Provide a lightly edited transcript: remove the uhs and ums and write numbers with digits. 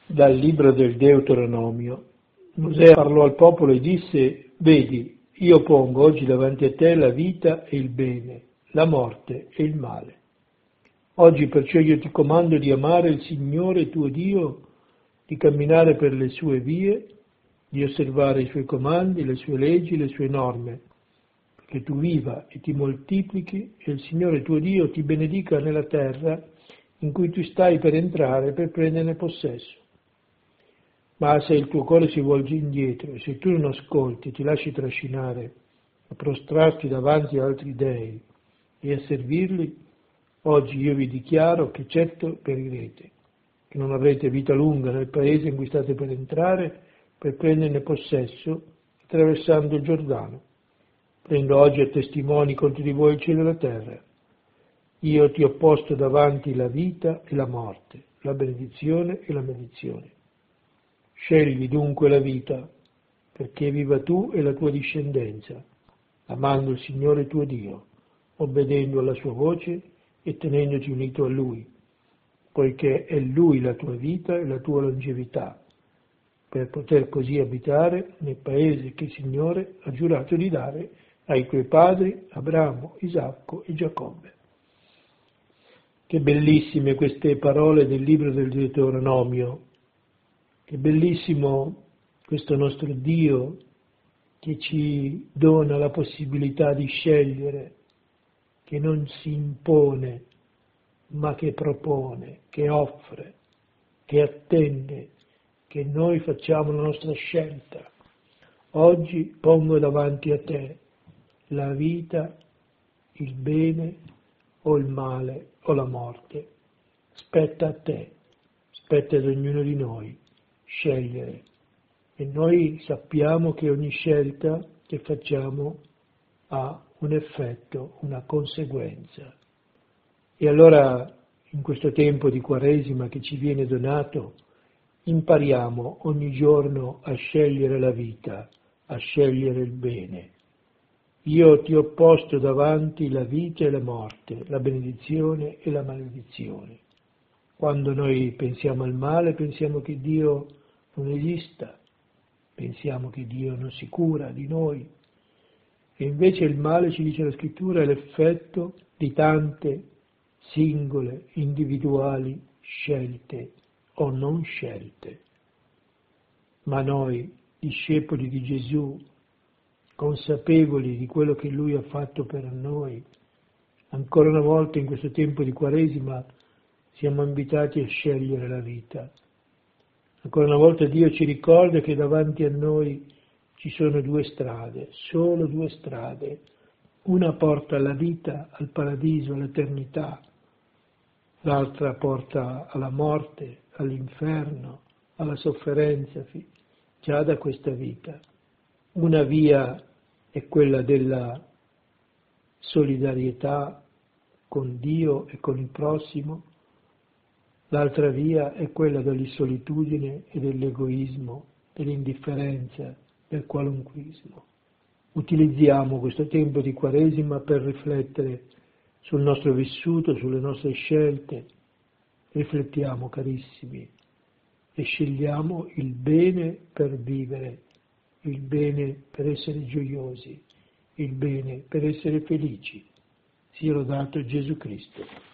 Dal libro del Deuteronomio. Mosè parlò al popolo e disse: Vedi, io pongo oggi davanti a te la vita e il bene, la morte e il male. Oggi perciò io ti comando di amare il Signore tuo Dio, di camminare per le sue vie, di osservare i suoi comandi, le sue leggi, le sue norme, perché tu viva e ti moltiplichi e il Signore tuo Dio ti benedica nella terra in cui tu stai per entrare per prenderne possesso. Ma se il tuo cuore si volge indietro e se tu non ascolti, ti lasci trascinare a prostrarti davanti a altri dei e a servirli, oggi io vi dichiaro che certo perirete, che non avrete vita lunga nel paese in cui state per entrare per prenderne possesso attraversando il Giordano. Prendo oggi a testimoni contro di voi il cielo e la terra. Io ti ho posto davanti la vita e la morte, la benedizione e la maledizione. Scegli dunque la vita, perché viva tu e la tua discendenza, amando il Signore tuo Dio, obbedendo alla sua voce e tenendoti unito a Lui, poiché è Lui la tua vita e la tua longevità, per poter così abitare nel paese che il Signore ha giurato di dare ai tuoi padri Abramo, Isacco e Giacobbe. Che bellissime queste parole del libro del Deuteronomio. Che bellissimo questo nostro Dio che ci dona la possibilità di scegliere, che non si impone, ma che propone, che offre, che attende, che noi facciamo la nostra scelta. Oggi pongo davanti a te la vita, il bene o il male o la morte. Spetta a te, spetta ad ognuno di noi scegliere, e noi sappiamo che ogni scelta che facciamo ha un effetto, una conseguenza. E allora in questo tempo di Quaresima che ci viene donato impariamo ogni giorno a scegliere la vita, a scegliere il bene. Io ti ho posto davanti la vita e la morte, la benedizione e la maledizione. Quando noi pensiamo al male pensiamo che Dio non esista, pensiamo che Dio non si cura di noi, e invece il male, ci dice la Scrittura, è l'effetto di tante singole, individuali scelte o non scelte. Ma noi, discepoli di Gesù, consapevoli di quello che Lui ha fatto per noi, ancora una volta in questo tempo di Quaresima siamo invitati a scegliere la vita. Ancora una volta Dio ci ricorda che davanti a noi ci sono due strade, solo due strade. Una porta alla vita, al paradiso, all'eternità, l'altra porta alla morte, all'inferno, alla sofferenza già da questa vita. Una via è quella della solidarietà con Dio e con il prossimo, l'altra via è quella dell'insolitudine e dell'egoismo, dell'indifferenza, del qualunquismo. Utilizziamo questo tempo di Quaresima per riflettere sul nostro vissuto, sulle nostre scelte. Riflettiamo, carissimi, e scegliamo il bene per vivere, il bene per essere gioiosi, il bene per essere felici. Sia lodato Gesù Cristo.